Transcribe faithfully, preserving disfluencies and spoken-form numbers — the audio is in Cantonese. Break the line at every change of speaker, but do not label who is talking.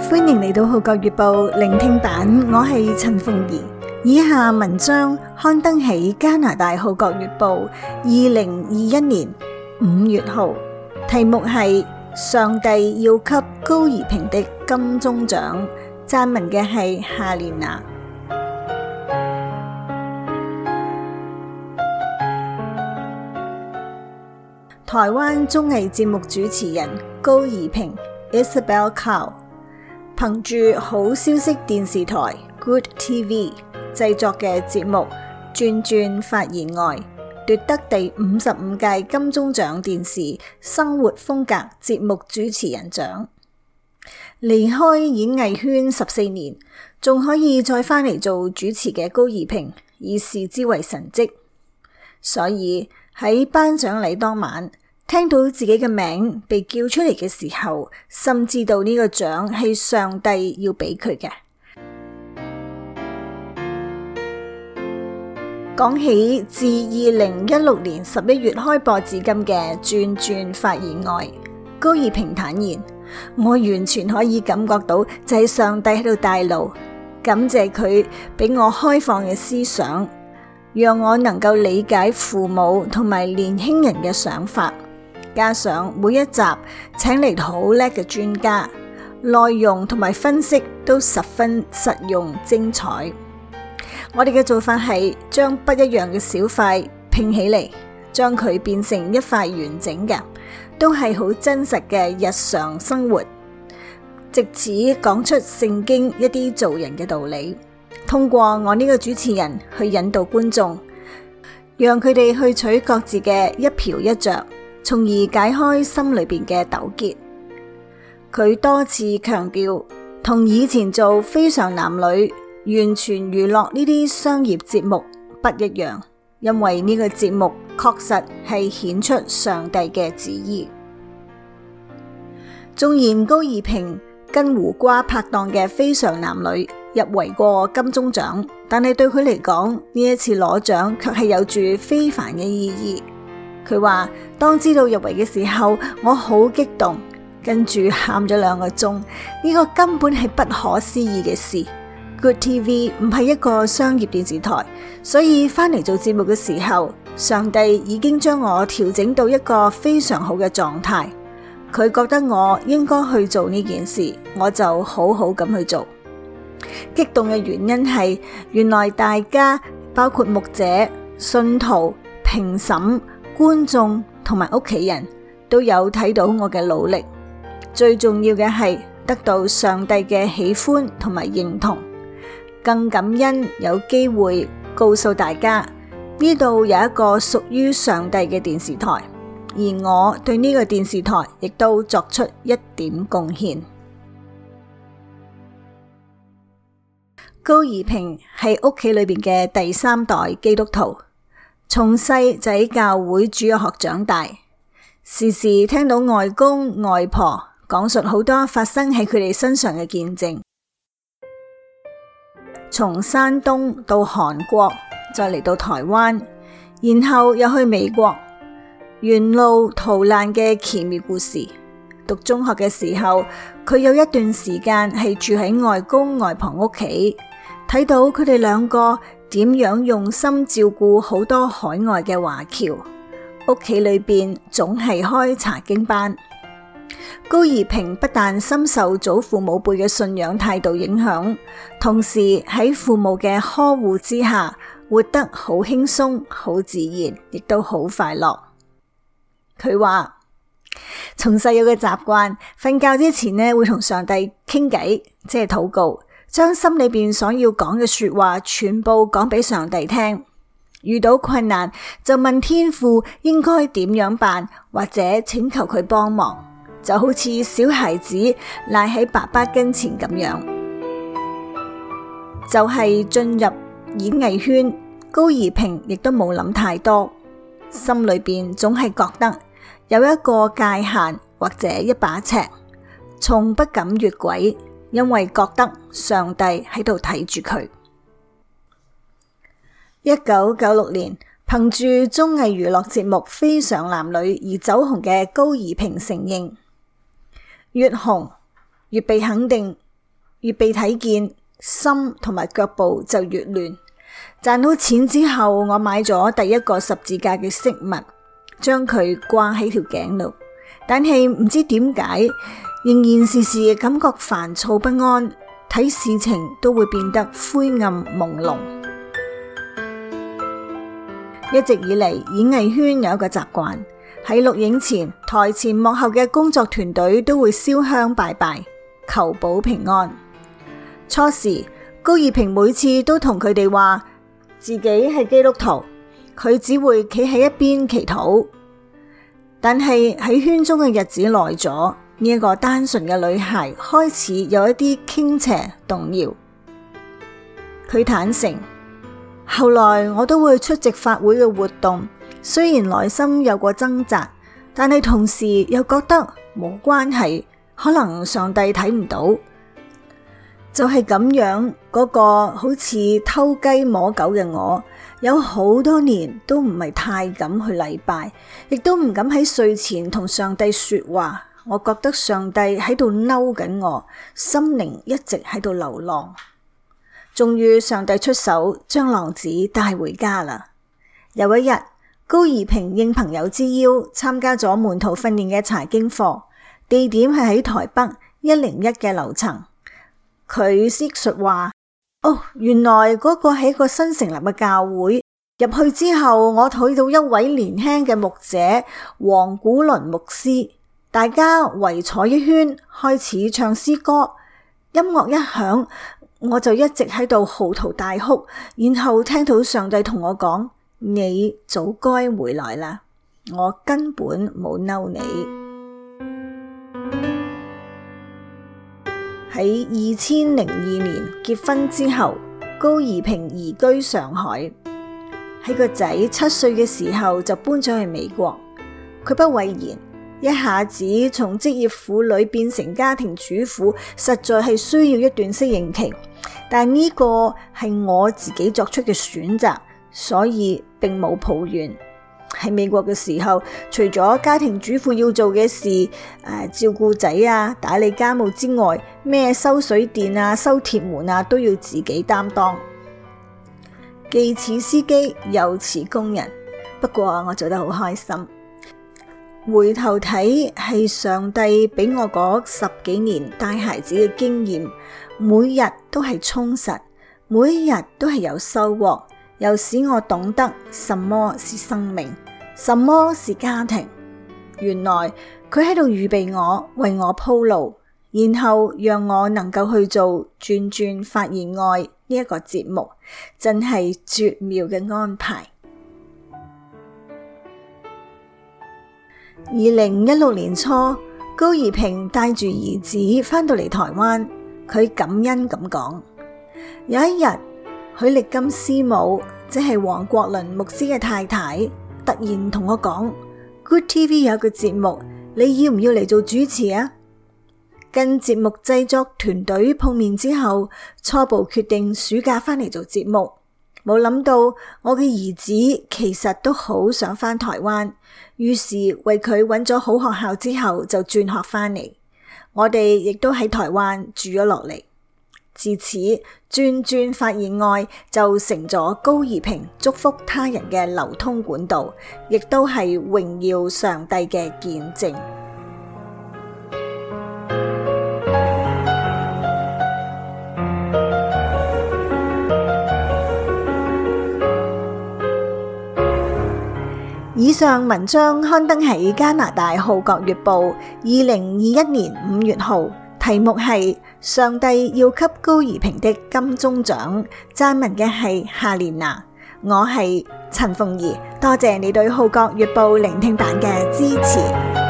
歡迎嚟到《號角月報》聆聽版，我係陳鳳儀。以下文章刊登喺加拿大《號角月報》二零二一年五月號，題目係上帝要給高怡平的金鐘獎，撰文嘅係夏蓮娜。台灣綜藝節目主持人高怡平 Isabel Cow 憑住好消息電視台 Good T V 製作嘅節目轉轉發言愛，奪得第五十五屆金鐘獎電視生活風格節目主持人獎。離開演藝圈十四年，仲可以再返嚟做主持嘅高怡平，以視之為神蹟。所以喺頒獎禮當晚，聽到自己嘅名被叫出嚟嘅時候，深知道呢個獎係上帝要俾佢嘅。講起自二零一六年十一月開播至今嘅轉轉發言愛，高怡平坦言，我完全可以感覺到就係上帝喺度帶路，感謝佢俾我開放嘅思想，讓我能夠理解父母同埋年輕人嘅想法。加上每一集請嚟好叻嘅專家，內容同埋分析都十分實用精彩。我哋嘅做法係將不一樣嘅小塊拼起嚟，將佢變成一塊完整嘅，都係好真實嘅日常生活，藉此講出聖經一啲做人嘅道理，通過我呢個主持人去引導觀眾，讓佢哋去取各自嘅一瓢一啄，從而解開心裏邊嘅糾結。佢多次強調，同以前做非常男女完全娛樂呢啲商業節目不一樣，因為呢個節目確實係顯出上帝嘅旨意。縱然高怡平跟胡瓜拍檔嘅非常男女入圍過金鐘獎，但係對佢嚟講，呢一次攞獎卻係有住非凡嘅意義。佢話當知道入圍嘅時候，我好激動，跟住喊咗兩個鐘，呢個根本係不可思議嘅事。Good T V 唔係一個商業電視台，所以返嚟做節目嘅時候，上帝已經將我調整到一個非常好嘅狀態。佢覺得我應該去做呢件事，我就好好咁去做。激動嘅原因係，原來大家包括牧者、信徒、評審、觀眾同埋屋企人都有睇到我嘅努力，最重要嘅係得到上帝嘅喜歡同埋認同，更感恩有機會告訴大家呢度有一個屬於上帝嘅電視台，而我對呢個電視台亦都作出一點貢獻。高怡平係屋企裏邊嘅第三代基督徒，從細就喺教會主日學長大，時時聽到外公外婆講述好多發生喺佢哋身上嘅見證。從山東到韓國，再嚟到台灣，然後又去美國，沿路逃難嘅奇妙故事。讀中學嘅時候，佢有一段時間係住喺外公外婆屋企，睇到佢哋兩個點樣用心照顧好多海外嘅華僑，屋企裏邊總係開查經班。高怡平不但深受祖父母輩嘅信仰態度影響，同時喺父母嘅呵護之下，活得好輕鬆、好自然，亦都好快樂。佢話從細有個習慣，瞓覺之前呢會同上帝傾偈，即係禱告，將心裏邊所要講嘅說話全部講俾上帝聽。遇到困難就問天父應該點樣辦，或者請求佢幫忙，就好似小孩子賴喺爸爸跟前咁樣。就係進入演藝圈，高怡平亦都冇諗太多，心裏邊總係覺得有一個界限或者一把尺，從不敢越軌，因為覺得上帝喺度睇住佢。一九九六年，憑住綜藝娛樂節目《非常男女》而走紅嘅高怡平承認，越紅越被肯定， 越被睇見，心同埋腳步就越亂。賺到錢之後，我買咗第一個十字架嘅飾物，將佢掛喺條頸度。但係唔知點解，仍然時時感覺煩躁不安，睇事情都會變得灰暗朦朧。一直以嚟，演藝圈有一個習慣，喺錄影前，台前幕後嘅工作團隊都會燒香拜拜，求保平安。初時，高爾平每次都同佢哋話自己係基督徒，佢只會企喺一邊祈禱。但係喺圈中嘅日子耐咗，呢一個單純嘅女孩開始有一啲傾斜動搖。佢坦誠，後來我都會出席法會嘅活動，雖然內心有過掙扎，但係同時又覺得冇關係，可能上帝睇唔到。就係咁樣，嗰個好似偷雞摸狗嘅我，有好多年都唔係太敢去禮拜，亦都唔敢喺睡前同上帝說話。我覺得上帝喺度嬲緊我，心靈一直喺度流浪。終於上帝出手，將浪子帶回家啦。有一日，高爾平應朋友之邀，參加咗門徒訓練嘅查經課，地點係喺台北一零一嘅樓層。佢憶述話：哦，原來嗰個係一個新成立嘅教會。入去之後，我睇到一位年輕嘅牧者黃古倫牧師，大家圍坐一圈，開始唱詩歌。音樂一響，我就一直喺度嚎啕大哭，然後聽到上帝同我講：你早該回來啦，我根本冇嬲你。喺二千零二年結婚之後，高爾平移居上海。喺個仔七歲嘅時候就搬咗去美國。佢不諱言，一下子從職業婦女變成家庭主婦，實在係需要一段適應期。但呢個係我自己作出嘅選擇，所以並冇抱怨。喺美國嘅時候，除咗家庭主婦要做嘅事，誒、呃、照顧仔啊、打理家務之外，咩收水電啊、收鐵門啊，都要自己擔當。既似司機又似工人，不過我做得好開心。回頭睇，係上帝俾我嗰十幾年帶孩子嘅經驗，每日都係充實，每一日都係有收穫，又使我懂得什麼是生命，什麼是家庭。原來佢喺度預備我，為我鋪路，然後讓我能夠去做轉轉發現愛呢一個節目，真係絕妙嘅安排。二零一六年初，高爾平帶住兒子返到嚟台灣，佢感恩咁講：有一日，許力金師母，即係黃國倫牧師嘅太太，突然同我講 Good T V 有個節目，你要唔要嚟做主持啊？跟節目製作團隊碰面之後，初步決定暑假返嚟做節目。冇諗到我嘅兒子其實都好想返台灣，於是為佢揾咗好學校之後就轉學返嚟。我哋亦都喺台灣住咗落嚟。自此，轉轉發現愛就成咗高爾平祝福他人嘅流通管道，亦都係榮耀上帝嘅見證。以上文章刊登喺加拿大《號角月報》二零二一年五月號，題目係上帝要給高爾平的金鐘獎，撰文嘅係夏蓮娜，我係陳鳳儀，多謝你對《號角月報》聆聽版嘅支持。